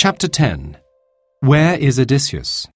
Chapter 10. Where is Odysseus?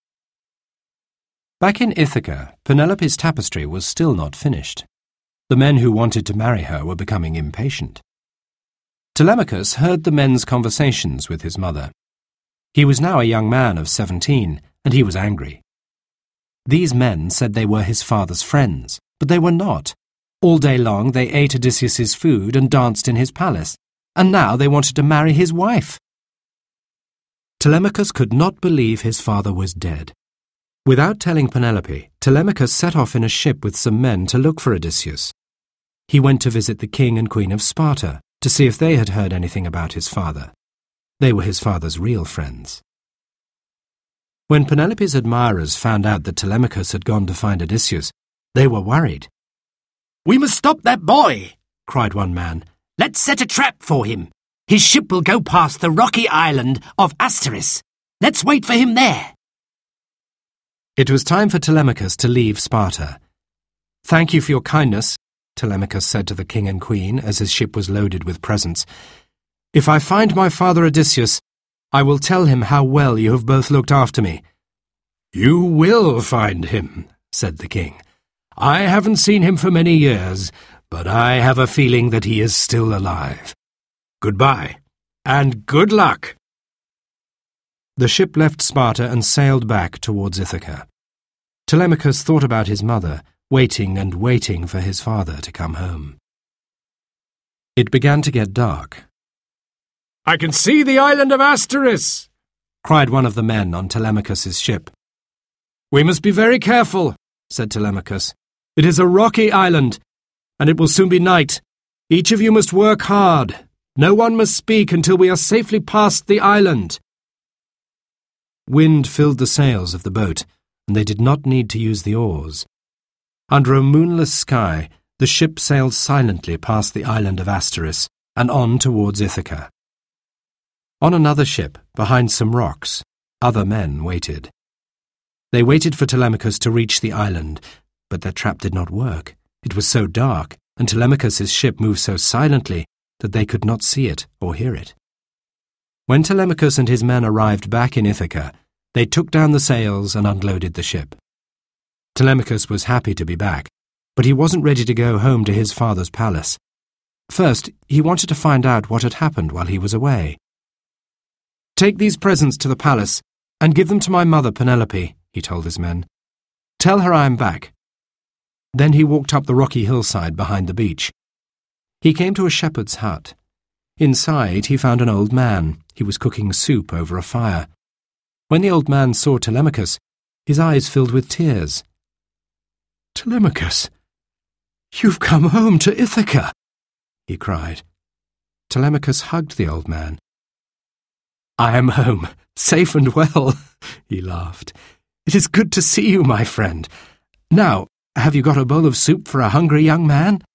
Back in Ithaca, Penelope's tapestry was still not finished. The men who wanted to marry her were becoming impatient. Telemachus heard the men's conversations with his mother. He was now a young man of 17, and he was angry. These men said they were his father's friends, but they were not. All day long they ate Odysseus's food and danced in his palace, and now they wanted to marry his wife. Telemachus could not believe his father was dead. Without telling Penelope, Telemachus set off in a ship with some men to look for Odysseus. He went to visit the king and queen of Sparta to see if they had heard anything about his father. They were his father's real friends. When Penelope's admirers found out that Telemachus had gone to find Odysseus, they were worried. "We must stop that boy," cried one man. "Let's set a trap for him. His ship will go past the rocky island of Asteris. Let's wait for him there." It was time for Telemachus to leave Sparta. "Thank you for your kindness," Telemachus said to the king and queen as his ship was loaded with presents. "If I find my father Odysseus, I will tell him how well you have both looked after me." "You will find him," said the king. "I haven't seen him for many years, but I have a feeling that he is still alive. Goodbye, and good luck." The ship left Sparta and sailed back towards Ithaca. Telemachus thought about his mother, waiting and waiting for his father to come home. It began to get dark. "I can see the island of Asteris," cried one of the men on Telemachus's ship. "We must be very careful," said Telemachus. "It is a rocky island, and it will soon be night. Each of you must work hard. No one must speak until we are safely past the island." Wind filled the sails of the boat, and they did not need to use the oars. Under a moonless sky, the ship sailed silently past the island of Asteris and on towards Ithaca. On another ship, behind some rocks, other men waited. They waited for Telemachus to reach the island, but their trap did not work. It was so dark, and Telemachus's ship moved so silently that they could not see it or hear it. When Telemachus and his men arrived back in Ithaca, they took down the sails and unloaded the ship. Telemachus was happy to be back, but he wasn't ready to go home to his father's palace. First, he wanted to find out what had happened while he was away. "Take these presents to the palace and give them to my mother Penelope," he told his men. "Tell her I am back." Then he walked up the rocky hillside behind the beach. He came to a shepherd's hut. Inside he found an old man. He was cooking soup over a fire. When the old man saw Telemachus, his eyes filled with tears. "Telemachus, you've come home to Ithaca," he cried. Telemachus hugged the old man. "I am home, safe and well," he laughed. "It is good to see you, my friend. Now, have you got a bowl of soup for a hungry young man?"